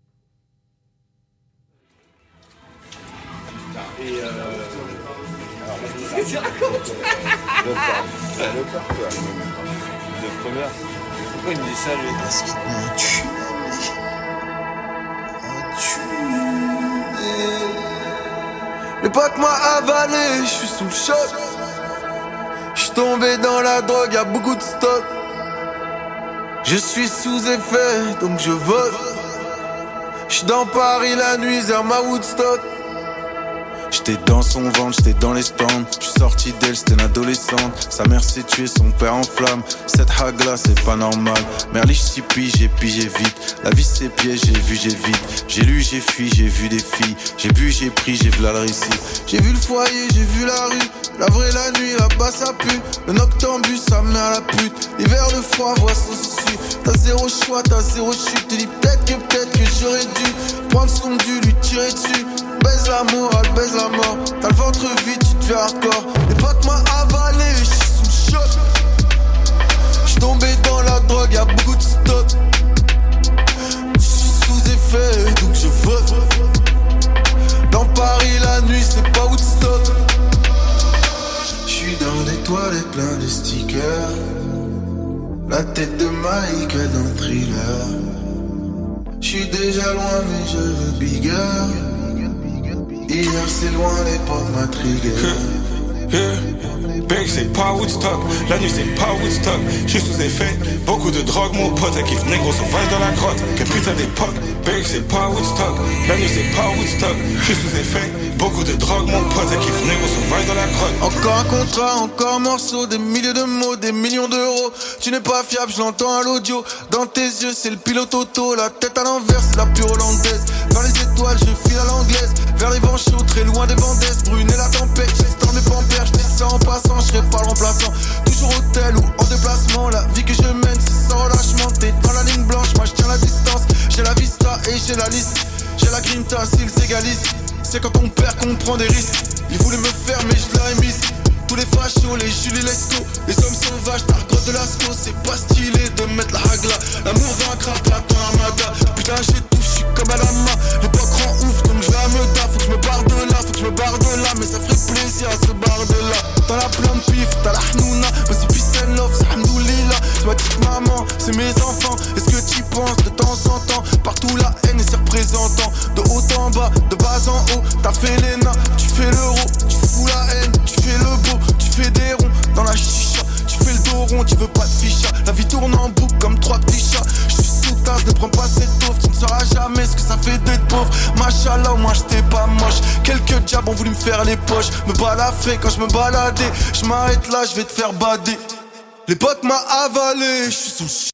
Qu'est-ce que tu racontes? Le première. Pourquoi il me dit ça, lui? Parce qu'il m'a tué. Le pote m'a avalé, je suis sous le choc. Je suis tombé dans la drogue, y'a beaucoup de stock. Je suis sous effet, donc je vole. Je suis dans Paris la nuit, vers ma Woodstock. J'étais dans son ventre, j'étais dans les stands. J'suis sorti d'elle, c'était une adolescente. Sa mère s'est tuée, son père en flamme. Cette hagla, c'est pas normal. Merlich s'y pige, j'ai pigé vite. La vie c'est piège, j'ai vu, j'ai vite. J'ai lu, j'ai fui, j'ai vu des filles. J'ai bu, j'ai pris, j'ai v'là le récit. J'ai vu le foyer, j'ai vu la rue. La vraie la nuit, là-bas ça pue. Le noctambus, ça me met à la pute. L'hiver, le froid, voit son issue. T'as zéro choix, t'as zéro chute. Tu dis peut-être que j'aurais dû prendre son dû, lui tirer dessus. Baise la morale, baise la mort. T'as le ventre vide, tu te fais hardcore. Les potes m'a avalé, j'suis sous le choc. J'suis tombé dans la drogue, y'a beaucoup de stock. J'suis sous effet, donc je vote. Dans Paris la nuit, c'est pas Woodstock. J'suis dans des toilettes plein de stickers. La tête de Michael dans le Thriller. J'suis déjà loin mais je veux bigger. Hier c'est loin l'époque m'a trigger. Big c'est pas Woodstock, la nuit c'est pas Woodstock. J'suis sous effet, beaucoup de drogue, mon pote, elle kiffe négro sauvage dans la grotte. Que putain d'époque, Big c'est pas Woodstock, la nuit c'est pas Woodstock. J'suis sous effet, beaucoup de drogue, mon pote, elle kiffe négro sauvage dans la grotte. Encore un contrat, encore un morceau, des milliers de mots, des millions d'euros. Tu n'es pas fiable, je l'entends à l'audio. Dans tes yeux c'est le pilote auto, la tête à l'envers c'est la pure hollandaise. Vers les étoiles je file à l'anglaise, vers les vents chauds, très loin des Vendès. Brune et la tempête, j'estends mes pampères, je descends en passant, je serai pas le remplaçant. Toujours hôtel ou en déplacement, la vie que je mène c'est sans relâchement. T'es dans la ligne blanche, moi je tiens la distance. J'ai la vista et j'ai la liste, j'ai la grinta s'ils égalisent. C'est quand on perd qu'on prend des risques. Ils voulaient me faire mais je l'ai mise. Tous les fachos, les Julie Lescaut, les hommes sauvages, t'as le de l'asco. C'est pas stylé de mettre la hagla. L'amour vaincra, t'as ton armada. Putain j'ai tout, j'suis comme à la main. L'époque rend ouf donc je la me da. Faut que je me barre de là, faut que je me barre de là. Mais ça ferait plaisir à se barre de là. T'as la plein de pif, t'as la hnouna. Mais c'est peace and love, c'est hamdoulillah. C'est ma petite maman, c'est mes enfants. Est-ce que t'y penses de temps en temps? Partout la haine et ses représentants. De haut en bas, de bas en haut. T'as fait les nains, tu fais l'euro. Tu fous la haine, tu fais le beau. Tu fais des ronds dans la chicha. Tu fais le dos rond, tu veux pas de ficha. La vie tourne en boucle comme trois petits chats. Je suis sous tasse, ne prends pas cette taufe. Tu ne sauras jamais ce que ça fait d'être pauvre. Machallah, moi j'étais pas moche. Quelques diables ont voulu me faire les poches. Me balafrer quand je me baladais. Je m'arrête là, je vais te faire bader. Les potes m'a avalé, je suis sous.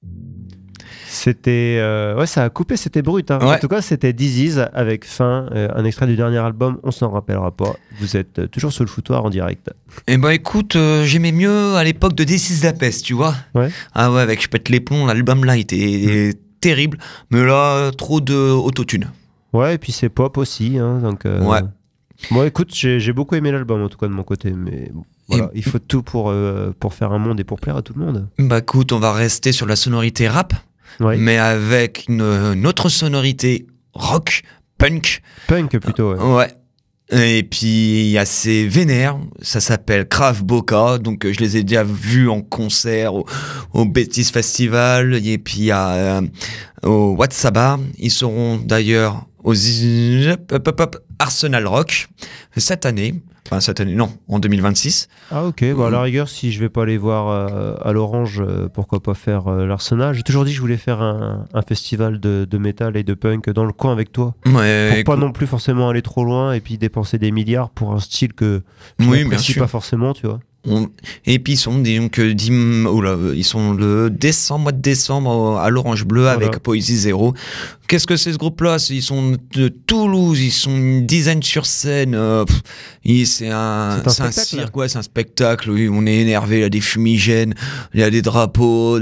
C'était ouais, ça a coupé, c'était brut hein. Ouais. En tout cas c'était Dizzy avec Fin, un extrait du dernier album, on s'en rappellera pas. Vous êtes toujours sur le foutoir en direct. Eh ben écoute, j'aimais mieux à l'époque de Dizzy la peste, tu vois. Ouais. Ah ouais, avec Je pète les plombs, l'album là était terrible, mais là trop de autotune. Ouais, et puis c'est pop aussi hein, donc ouais. Moi écoute, j'ai beaucoup aimé l'album en tout cas de mon côté, mais bon, voilà, il faut tout pour faire un monde et pour plaire à tout le monde. Bah écoute, on va rester sur la sonorité rap. Ouais. Mais avec une autre sonorité rock, punk. Punk plutôt, ouais. Ouais. Et puis il y a ces vénères, ça s'appelle Krav Boka, donc je les ai déjà vus en concert au Betis Festival, et puis au Watsaba. Ils seront d'ailleurs au Arsenal Rock cette année. Enfin, cette année, non, en 2026. Ah ok, à la rigueur, si je vais pas aller voir à l'Orange, pourquoi pas faire l'Arsenal. J'ai toujours dit que je voulais faire un festival de métal et de punk dans le coin avec toi. Ouais, pour pas non plus forcément aller trop loin et puis dépenser des milliards pour un style que je n'apprécie pas forcément, tu vois. Et puis ils sont ils sont le mois de décembre à l'Orange Bleu avec Poésie Zéro. Qu'est-ce que c'est ce groupe-là? Ils sont de Toulouse, ils sont une dizaine sur scène. C'est un cirque, ouais, c'est un spectacle. Oui, on est énervé, il y a des fumigènes, il y a des drapeaux,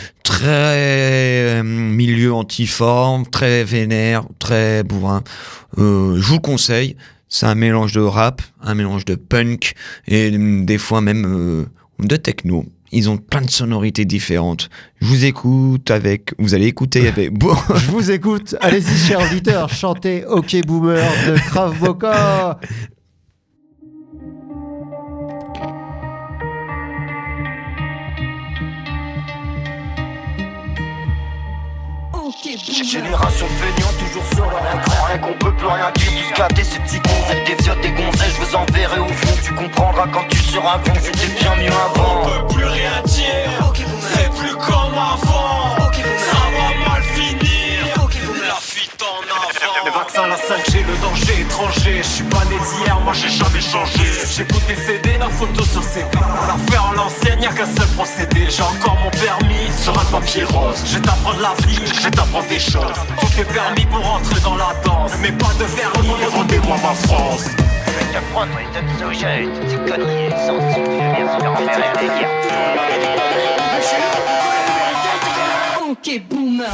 très milieu antiforme, très vénère, très bourrin. Je vous le conseille. C'est un mélange de rap, un mélange de punk et des fois même de techno. Ils ont plein de sonorités différentes. Je vous écoute vous allez écouter avec... Je vous écoute. Allez-y, chers auditeurs, chantez OK Boomer de Krav Boka. Cette génération de feignants toujours sur leur écran, rien qu'on peut plus rien dire, tous gâter ces petits cons, et des viottes, des gonzesses, je vous enverrai au fond, tu comprendras quand tu seras bon, c'était bien mieux avant. On peut plus rien dire, c'est plus comme avant, ça va mal finir, la fuite en avant. Les vaccins, la 5G, le danger étranger, je suis pas né d'hier, moi j'ai jamais changé. J'écoute des CD, la photo sur CD, l'affaire en l'enseigne, y'a qu'un seul procédé. J'ai encore mon permis sur un papier rose. Je vais t'apprendre la vie, je vais t'apprendre des choses. Tout est permis pour entrer dans la danse, mais pas de vernis, rendez-moi ma France. Je vais te prendre les deux sujets, toutes ces conneries sensibles, bien sûr, envers les guerres. OK Boomer.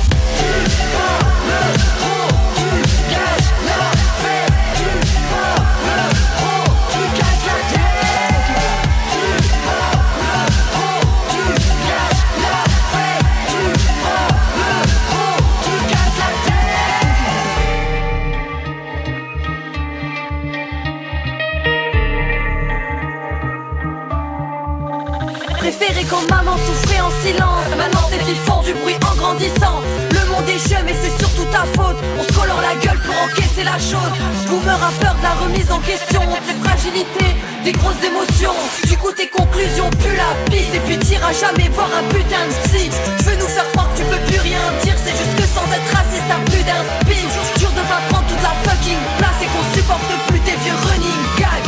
Préféré quand maman souffrait en silence. Maintenant c'est qu'ils font du bruit en grandissant. Le monde est jeune mais c'est surtout ta faute. On se collant la gueule pour encaisser la chose. Boomer a peur de la remise en question. Tes fragilités, des grosses émotions. Du coup tes conclusions puent la pisse. Et puis t'iras jamais voir un putain de psy. Je veux nous faire croire que tu peux plus rien dire. C'est juste que sans être raciste t'as plus d'inspi. Jure de pas prendre toute la fucking place. Et qu'on supporte plus tes vieux running gags.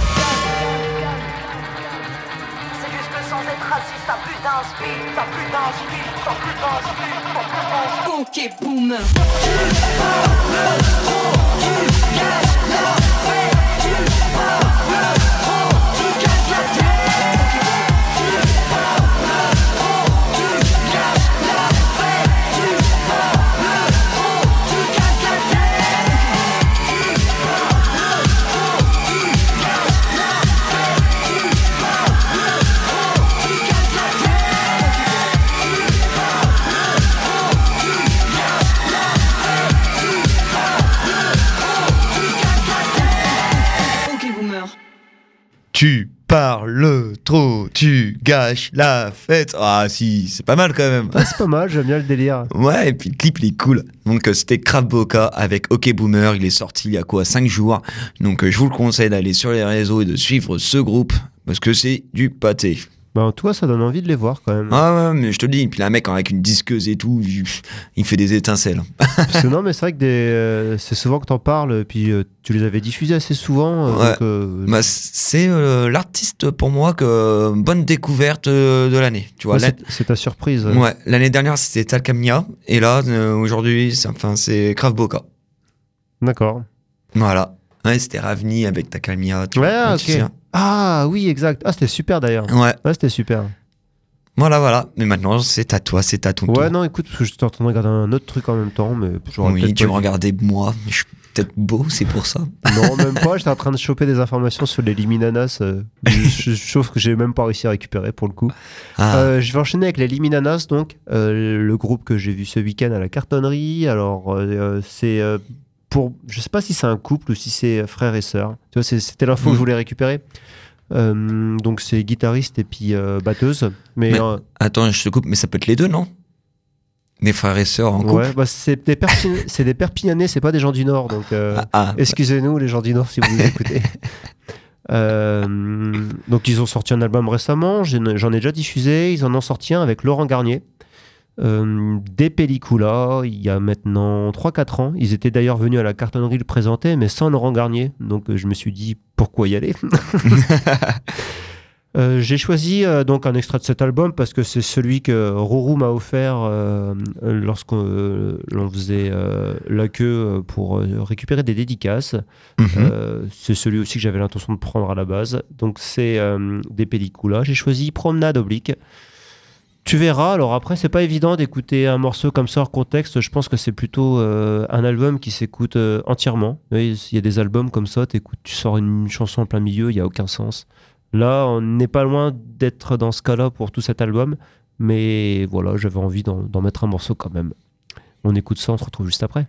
Sans être raciste, t'as plus d'inspi, t'as plus d'inspi, t'as plus d'inspi, t'as plus d'inspi. OK Boomer. Tu parles trop, tu gâches la fête. Tu parles trop, tu casses la tête. Tu parles trop, tu gâches la fête. Tu parles trop, tu casses la tête. Tu parles trop, tu gâches la fête. Tu parles Tu parles trop, tu gâches la fête. Ah si, c'est pas mal quand même. Ah, c'est pas mal, j'aime bien le délire. Ouais, et puis le clip il est cool. Donc c'était Krav Boka avec OK Boomer, il est sorti il y a 5 jours. Donc je vous le conseille d'aller sur les réseaux et de suivre ce groupe parce que c'est du pâté. Bah, toi, ça donne envie de les voir quand même. Ah ouais, mais je te le dis, puis un mec avec une disqueuse et tout, il fait des étincelles. Parce que non, mais c'est vrai que c'est souvent que t'en parles, puis tu les avais diffusés assez souvent. Ouais. Donc, bah, c'est l'artiste pour moi que bonne découverte de l'année. Tu vois, c'est ta surprise. Ouais, l'année dernière c'était Talcamia, et là aujourd'hui c'est Krav Boka. D'accord. Voilà. Ouais, c'était Ravni avec Talcamia. Ouais, ok. Ah oui, exact. Ah, c'était super d'ailleurs. Ouais. C'était super. Voilà. Mais maintenant, c'est à toi, c'est à ton tour. Ouais, non, écoute, parce que j'étais en train de regarder un autre truc en même temps, mais oui, tu me regardais moi. Je suis peut-être beau, c'est pour ça. Non, même pas. J'étais en train de choper des informations sur les Liminanas. Sauf que j'ai même pas réussi à récupérer pour le coup. Ah. Je vais enchaîner avec les Liminanas, donc le groupe que j'ai vu ce week-end à la cartonnerie. Alors, c'est je sais pas si c'est un couple ou si c'est frère et sœur. Tu vois, c'était l'info que je voulais récupérer. Donc c'est guitariste et puis batteuse. Mais attends, je te coupe, mais ça peut être les deux, non? Des frères et sœurs en couple. Ouais, bah c'est des Perpignanais, c'est pas des gens du Nord, donc excusez-nous les gens du Nord si vous nous écoutez. Donc ils ont sorti un album récemment, j'en ai déjà diffusé, ils en ont sorti un avec Laurent Garnier. Des Pellicula, il y a maintenant 3-4 ans. Ils étaient d'ailleurs venus à la cartonnerie le présenter, mais sans Laurent Garnier. Donc je me suis dit, pourquoi y aller. J'ai choisi donc un extrait de cet album parce que c'est celui que Rourou m'a offert lorsqu'on l'on faisait la queue pour récupérer des dédicaces. C'est celui aussi que j'avais l'intention de prendre à la base. Donc c'est des Pellicula. J'ai choisi Promenade oblique. Tu verras, alors après c'est pas évident d'écouter un morceau comme ça hors contexte, je pense que c'est plutôt un album qui s'écoute entièrement. Il y a des albums comme ça, tu sors une chanson en plein milieu, il n'y a aucun sens. Là on n'est pas loin d'être dans ce cas-là pour tout cet album, mais voilà, j'avais envie d'en mettre un morceau quand même. On écoute ça, on se retrouve juste après.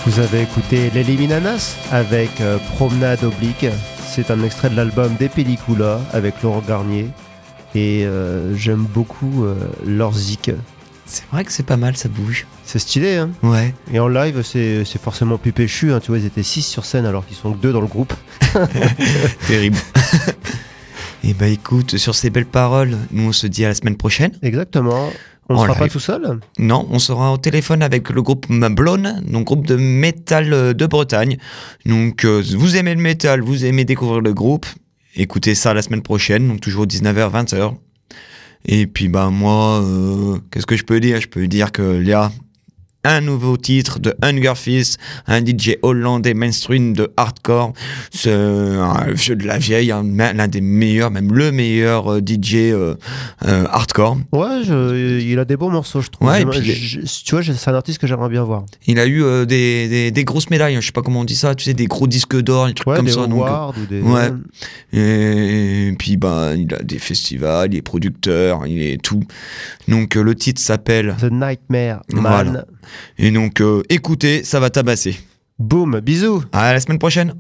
Vous avez écouté Les Liminanas avec Promenade Oblique. C'est un extrait de l'album Des Pellicula avec Laurent Garnier. Et j'aime beaucoup leur zik. C'est vrai que c'est pas mal, ça bouge. C'est stylé, hein. Ouais. Et en live, c'est forcément plus péchu, hein. Tu vois, ils étaient 6 sur scène alors qu'ils sont que 2 dans le groupe. Terrible. Et bah écoute, sur ces belles paroles, nous on se dit à la semaine prochaine. Exactement. On ne sera pas tout seul. Non, on sera au téléphone avec le groupe Mablone, donc groupe de métal de Bretagne. Donc vous aimez le métal, vous aimez découvrir le groupe, écoutez ça la semaine prochaine, donc toujours 19h, 20h. Et puis bah moi, qu'est-ce que je peux dire ? Je peux dire qu'il y a un nouveau titre de Hunger Fist, un DJ hollandais mainstream de hardcore. C'est un vieux de la vieille, l'un des meilleurs, même le meilleur DJ hardcore. Ouais, il a des bons morceaux, je trouve. Ouais, tu vois, c'est un artiste que j'aimerais bien voir. Il a eu des grosses médailles, je sais pas comment on dit ça, tu sais, des gros disques d'or, des trucs comme des ça. awards ou des... Ouais. Et puis bah, il a des festivals, il est producteur, il est tout. Donc le titre s'appelle The Nightmare Man. Voilà. Et donc écoutez, ça va tabasser. Boum, bisous. À la semaine prochaine.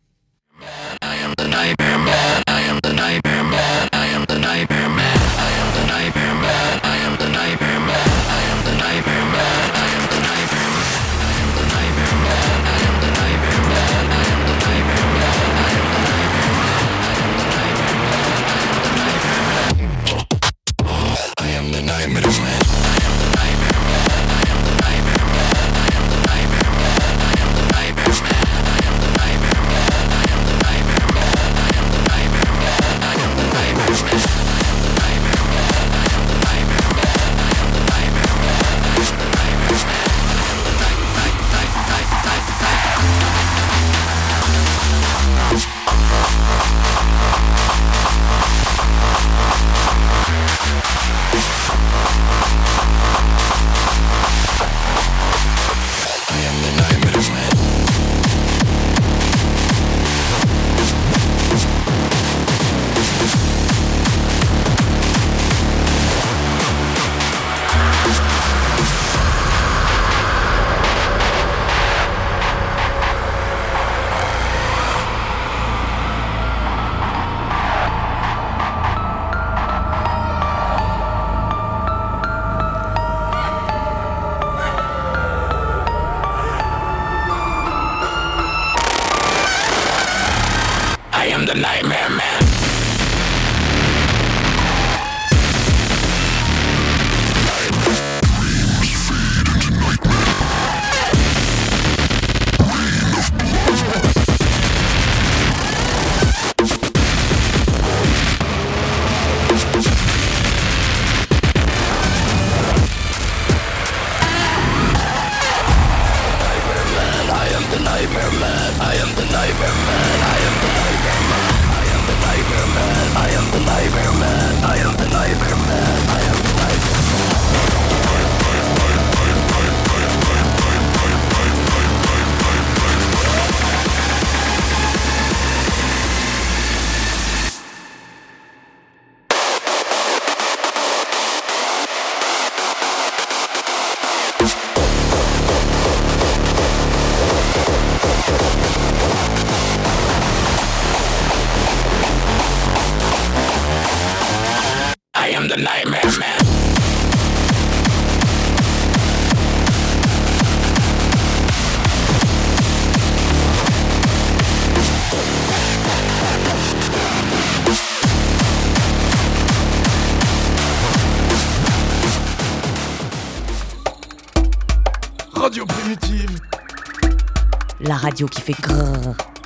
The Nightmare Man. I am the Nightmare Man. Radio Primitive. La radio qui fait grrr.